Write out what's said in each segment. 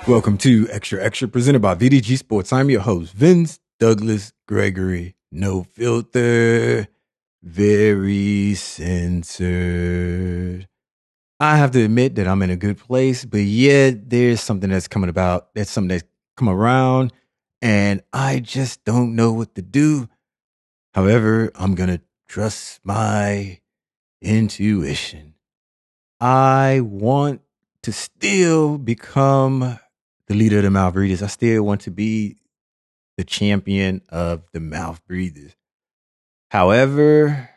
Welcome to Extra Extra, presented by VDG Sports. I'm your host, Vince Douglas Gregory. No filter, very censored. I have to admit that I'm in a good place, but yet there's something that's coming about. That's something that's come around, and I just don't know what to do. However, I'm going to trust my intuition. I want to still become the leader of the mouth breathers. I still want to be the champion of the mouth breathers. However,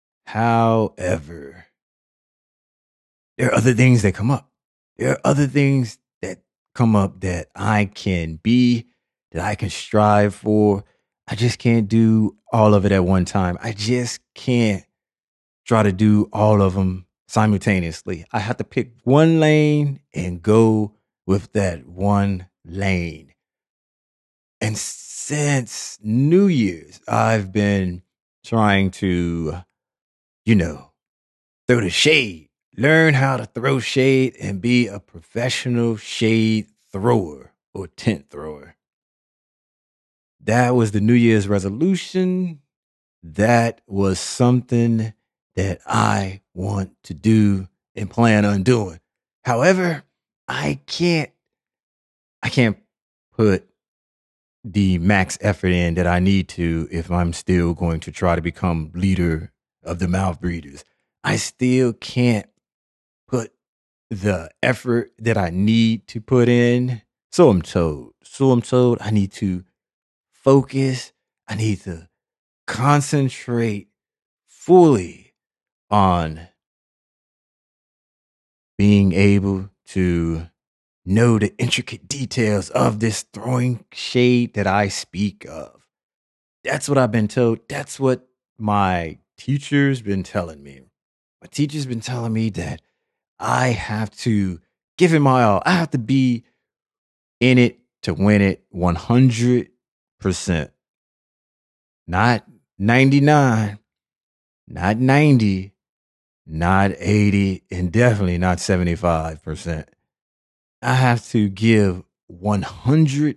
there are other things that come up. There are other things that come up that I can be, that I can strive for. I just can't do all of it at one time. I just can't try to do all of them simultaneously. I have to pick one lane and go with that one lane. And since New Year's, I've been trying to, throw the shade, learn how to throw shade and be a professional shade thrower or tent thrower. That was the New Year's resolution. That was something that I want to do and plan on doing. However, I can't put the max effort in that I need to if I'm still going to try to become leader of the mouth breeders. I still can't put the effort that I need to put in. So I'm told. I need to focus. I need to concentrate fully on being able to know the intricate details of this throwing shade that I speak of. That's what I've been told. That's what my teacher's been telling me. My teacher's been telling me that I have to give it my all. I have to be in it to win it 100%. Not 99, not 90, not 80, and definitely not 75%. I have to give 100%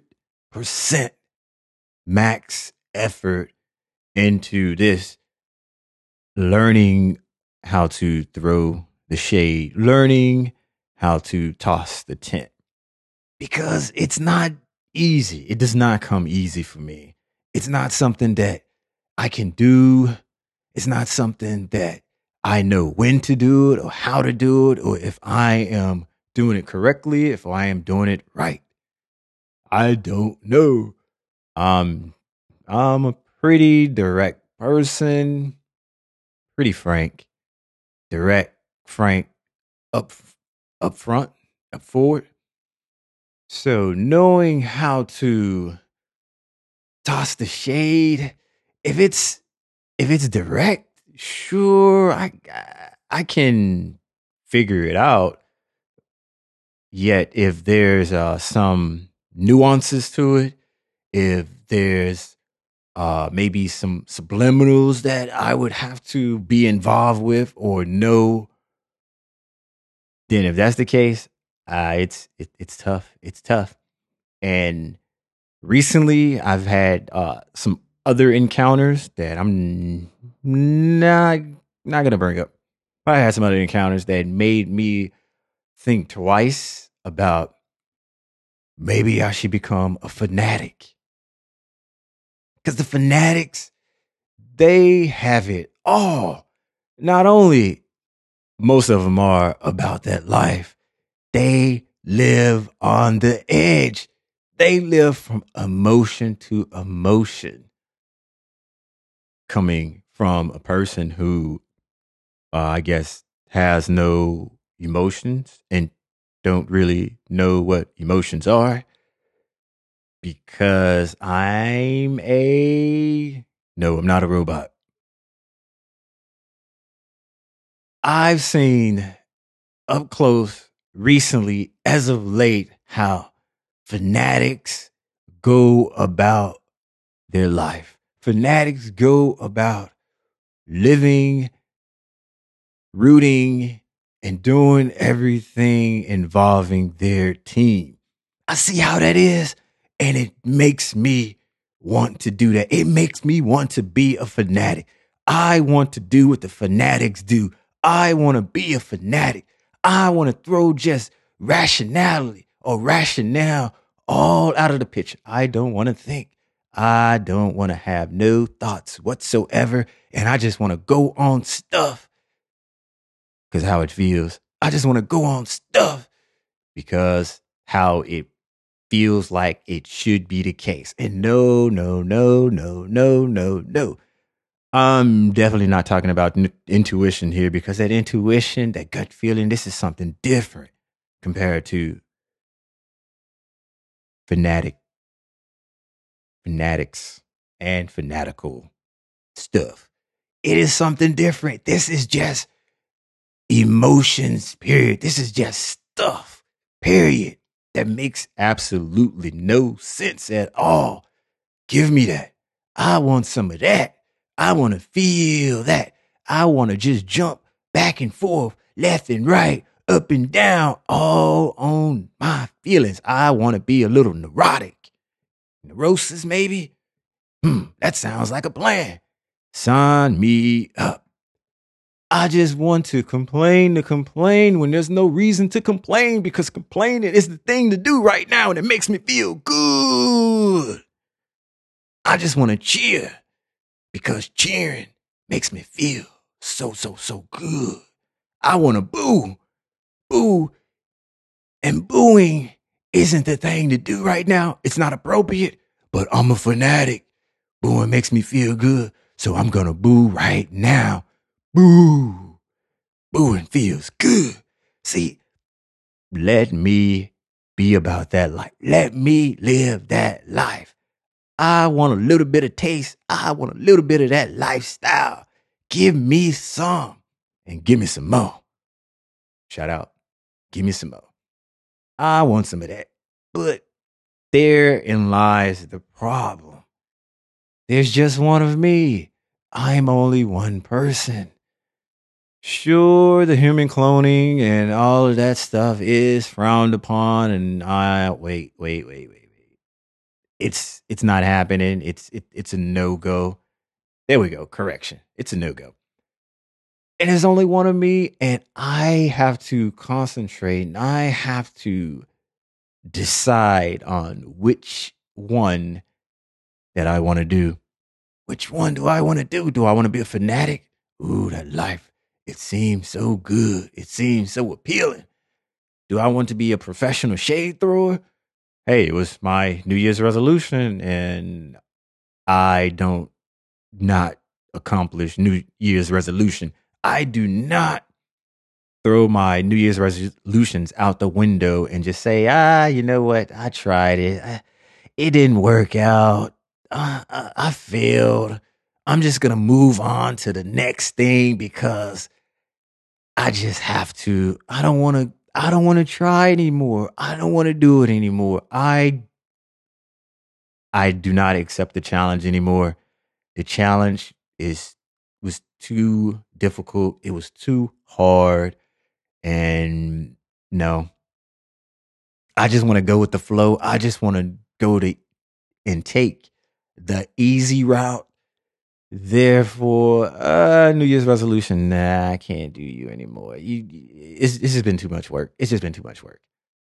max effort into this, learning how to throw the shade, learning how to toss the tent, because it's not easy. It does not come easy for me. It's not something that I can do. It's not something that I know when to do it or how to do it, or if I am doing it correctly, if I am doing it right. I don't know. I'm a pretty direct person, pretty frank, direct, frank, up up front, up forward. So knowing how to toss the shade, if it's direct, sure, I can figure it out. Yet if there's some nuances to it, if there's maybe some subliminals that I would have to be involved with or know, then if that's the case, it's tough. It's tough. And recently, I've had some other encounters that I'm not gonna bring up. I had some other encounters that made me think twice about maybe I should become a fanatic. Because the fanatics, they have it all. Not only most of them are about that life, they live on the edge. They live from emotion to emotion, coming from a person who, I guess, has no emotions and don't really know what emotions are. Because no, I'm not a robot. I've seen up close recently, as of late, how fanatics go about their life. Fanatics go about living, rooting, and doing everything involving their team. I see how that is. And it makes me want to do that. It makes me want to be a fanatic. I want to do what the fanatics do. I want to be a fanatic. I want to throw just rationality or rationale all out of the picture. I don't want to think. I don't want to have no thoughts whatsoever. And I just want to go on stuff because how it feels. I just want to go on stuff because how it feels like it should be the case. And no, no, no, no, no, no, no. I'm definitely not talking about intuition here because that intuition, that gut feeling, this is something different compared to fanatic, fanatics, and fanatical stuff. It is something different. This is just emotions, period. This is just stuff, period. That makes absolutely no sense at all. Give me that. I want some of that. I want to feel that. I want to just jump back and forth, left and right, up and down, all on my feelings. I want to be a little neurotic. Neurosis, maybe? That sounds like a plan. Sign me up. I just want to complain when there's no reason to complain because complaining is the thing to do right now and it makes me feel good. I just want to cheer because cheering makes me feel so good. I want to boo, and booing isn't the thing to do right now. It's not appropriate, but I'm a fanatic. Booing makes me feel good, so I'm going to boo right now. Boo. Booing feels good. See, let me be about that life. Let me live that life. I want a little bit of taste. I want a little bit of that lifestyle. Give me some and give me some more. Shout out. Give me some more. I want some of that. But therein lies the problem. There's just one of me. I'm only one person. Sure, the human cloning and all of that stuff is frowned upon, and I wait. It's not happening. It's a no go. There we go. Correction. It's a no go. And there's only one of me, and I have to concentrate and I have to decide on which one that I want to do. Which one do I want to do? Do I want to be a fanatic? Ooh, that life. It seems so good. It seems so appealing. Do I want to be a professional shade thrower? Hey, it was my New Year's resolution, and I don't not accomplish New Year's resolution. I do not throw my New Year's resolutions out the window and just say, you know what? I tried it. It didn't work out. I failed. I'm just going to move on to the next thing because I just have to. I don't want to try anymore. I don't want to do it anymore. I do not accept the challenge anymore. The challenge was too difficult. It was too hard. And no, I just want to go with the flow. I just want to go to and take the easy route. Therefore, New Year's resolution, nah, I can't do you anymore. It's just been too much work. It's just been too much work.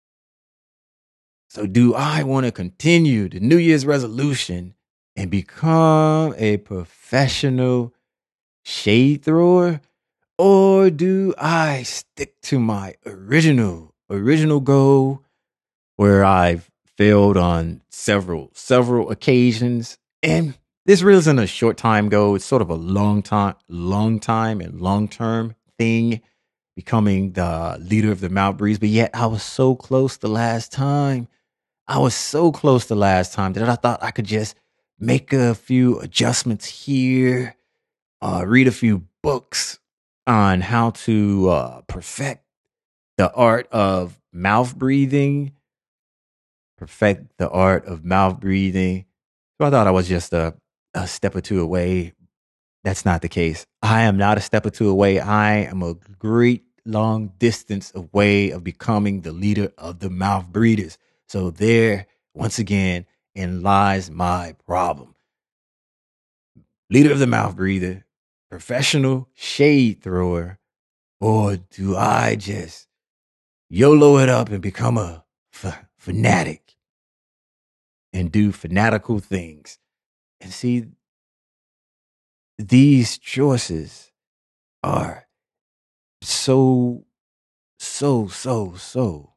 So, do I want to continue the New Year's resolution and become a professional shade thrower? Or do I stick to my original goal where I've failed on several occasions? And this really isn't a short time goal. It's sort of a long time and long term thing, becoming the leader of the Mount Breeze. But yet I was so close the last time. I was so close the last time that I thought I could just make a few adjustments here, read a few books on how to perfect the art of mouth breathing, perfect the art of mouth breathing. So I thought I was just a step or two away. That's not the case. I am not a step or two away. I am a great long distance away of becoming the leader of the mouth breathers. So there, once again, in lies my problem. Leader of the mouth breather, professional shade thrower, or do I just YOLO it up and become a fanatic and do fanatical things? And see, these choices are so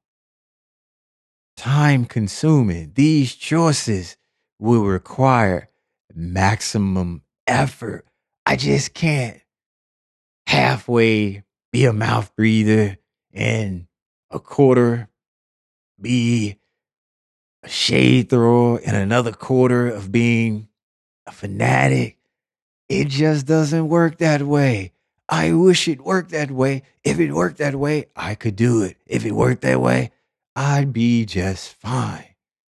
time consuming. These choices will require maximum effort. I just can't halfway be a mouth breather and a quarter be a shade thrower and another quarter of being a fanatic. It just doesn't work that way. I wish it worked that way. If it worked that way, I could do it. If it worked that way, I'd be just fine.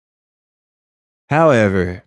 However,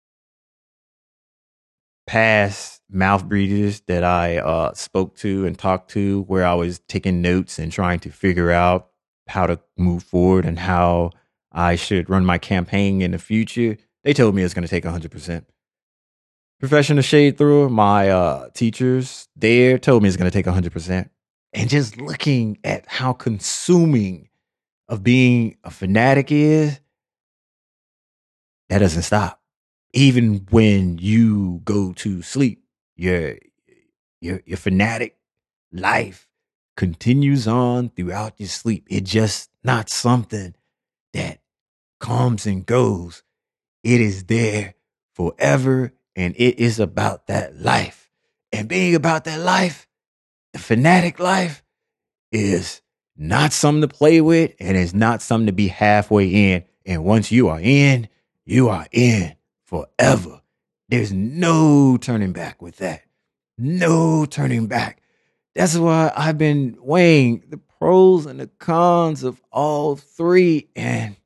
past mouth breathers that I spoke to and talked to, where I was taking notes and trying to figure out how to move forward and how I should run my campaign in the future, they told me it's going to take 100%. Professional shade thrower, my teachers there told me it's going to take 100%. And just looking at how consuming of being a fanatic is, that doesn't stop. Even when you go to sleep, your your fanatic life continues on throughout your sleep. It's just not something that comes and goes. It is there forever, and it is about that life. And being about that life, the fanatic life, is not something to play with, and it's not something to be halfway in. And once you are in forever. There's no turning back with that. No turning back. That's why I've been weighing the pros and the cons of all three. And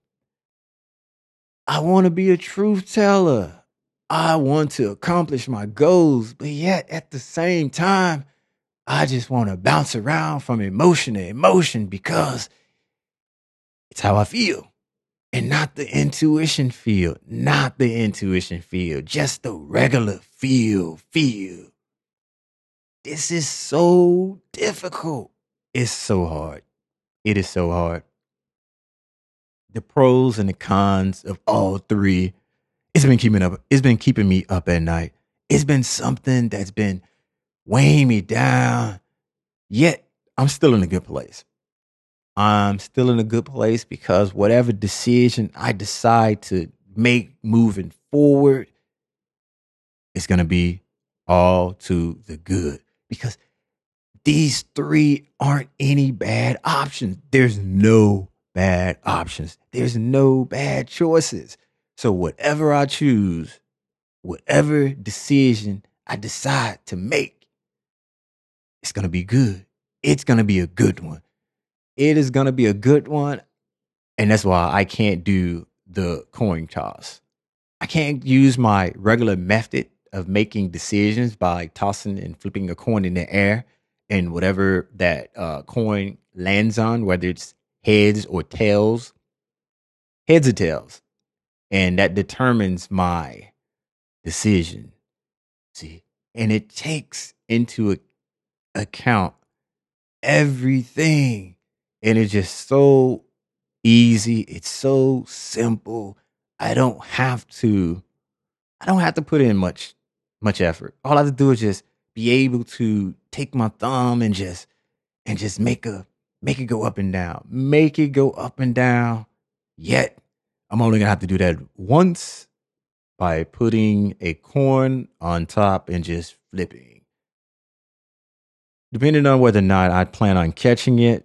I want to be a truth teller. I want to accomplish my goals. But yet at the same time, I just want to bounce around from emotion to emotion because it's how I feel. And not the intuition feel. Not the intuition feel. Just the regular feel. This is so difficult. It's so hard. It is so hard. The pros and the cons of all three. It's been keeping me up at night. It's been something that's been weighing me down. Yet I'm still in a good place. I'm still in a good place because whatever decision I decide to make moving forward, it's going to be all to the good. Because these three aren't any bad options. There's no bad options. There's no bad choices. So whatever I choose, whatever decision I decide to make, it's going to be good. It's going to be a good one. It is going to be a good one. And that's why I can't do the coin toss. I can't use my regular method of making decisions by tossing and flipping a coin in the air and whatever that coin lands on, whether it's heads or tails, heads or tails. And that determines my decision. See, and it takes into account everything. And it's just so easy. It's so simple. I don't have to I don't have to put in much effort. All I have to do is just be able to take my thumb and just make it go up and down. Make it go up and down. Yet I'm only gonna have to do that once by putting a coin on top and just flipping. Depending on whether or not I plan on catching it,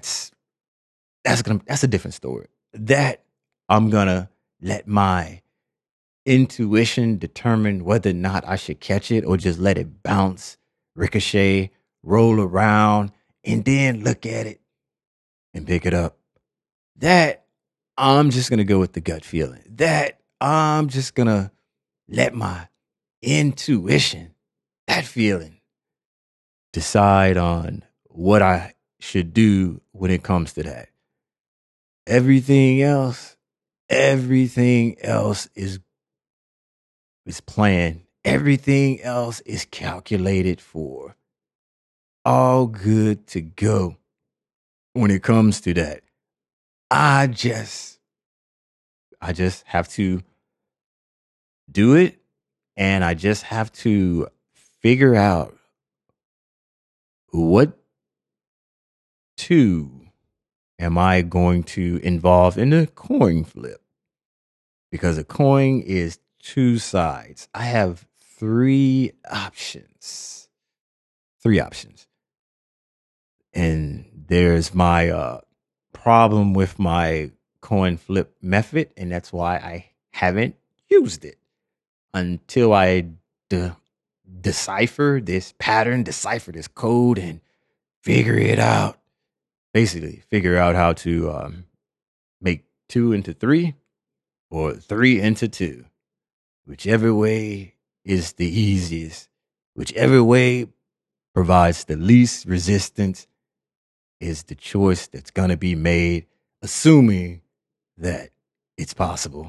that's a different story. That I'm gonna let my intuition determine whether or not I should catch it or just let it bounce, ricochet, roll around, and then look at it and pick it up. That I'm just gonna go with the gut feeling. That I'm just gonna let my intuition, that feeling, decide on what I should do when it comes to that. Everything else Everything else is planned. Everything else is calculated for. All good to go when it comes to that. I just I just have to do it, and I just have to figure out what two am I going to involve in the coin flip, because a coin is two sides. I have three options. Three options. And there's my problem with my coin flip method, and that's why I haven't used it until I de- decipher this pattern, decipher this code, and figure it out. Basically, figure out how to make two into three or three into two, whichever way is the easiest, whichever way provides the least resistance is the choice that's going to be made, assuming that it's possible.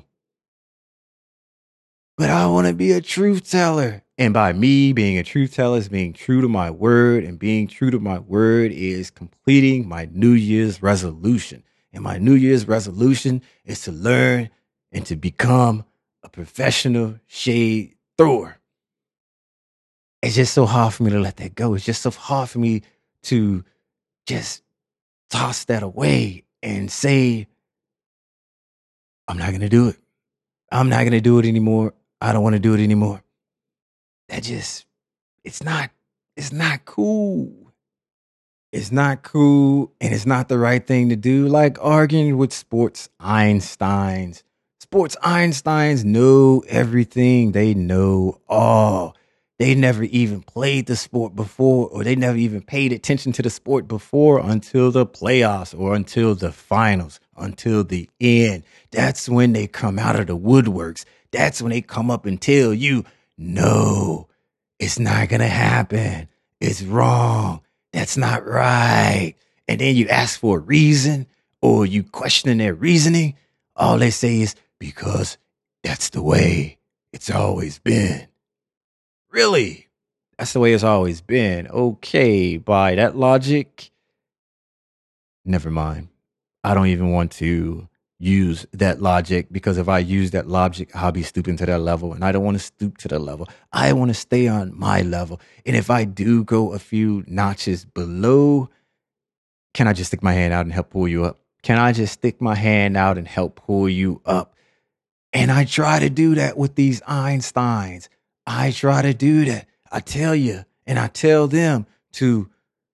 But I want to be a truth teller. And by me being a truth teller is being true to my word. And being true to my word is completing my New Year's resolution. And my New Year's resolution is to learn and to become a professional shade thrower. It's just so hard for me to let that go. It's just so hard for me to just toss that away and say, I'm not going to do it. I'm not going to do it anymore. I don't want to do it anymore. That just, it's not, it's not cool. It's not cool, and it's not the right thing to do. Like arguing with sports Einsteins. Sports Einsteins know everything. They know all. They never even played the sport before, or they never even paid attention to the sport before until the playoffs or until the finals, until the end. That's when they come out of the woodworks. That's when they come up and tell you, no, it's not going to happen. It's wrong. That's not right. And then you ask for a reason or you question their reasoning. All they say is, because that's the way it's always been. Really? That's the way it's always been. Okay, by that logic, never mind. I don't even want to use that logic, because if I use that logic, I'll be stooping to that level. And I don't want to stoop to that level. I want to stay on my level. And if I do go a few notches below, can I just stick my hand out and help pull you up? Can I just stick my hand out and help pull you up? And I try to do that with these Einsteins. I try to do that. I tell you, and I tell them to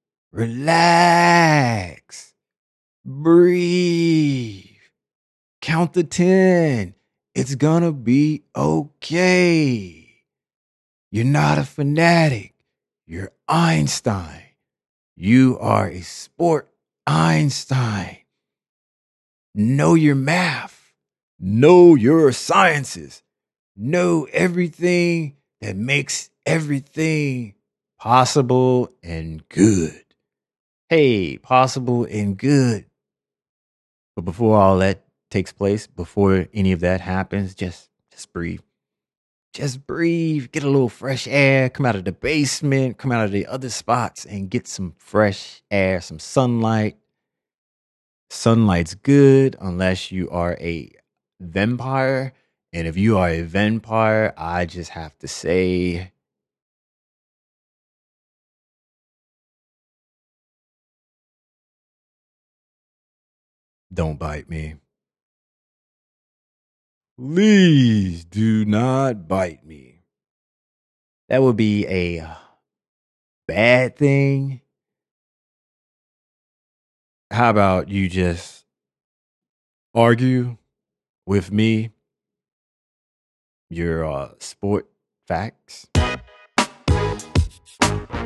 relax, breathe, count to 10. It's gonna be okay. You're not a fanatic. You're Einstein. You are a sport Einstein. Know your math. Know your sciences. Know everything that makes everything possible and good. Hey, possible and good. But before all that takes place, before any of that happens, just breathe. Just breathe, get a little fresh air, come out of the basement, come out of the other spots and get some fresh air, some sunlight. Sunlight's good unless you are a vampire. And if you are a vampire, I just have to say, don't bite me. Please do not bite me. That would be a bad thing. How about you just argue with me your sport facts?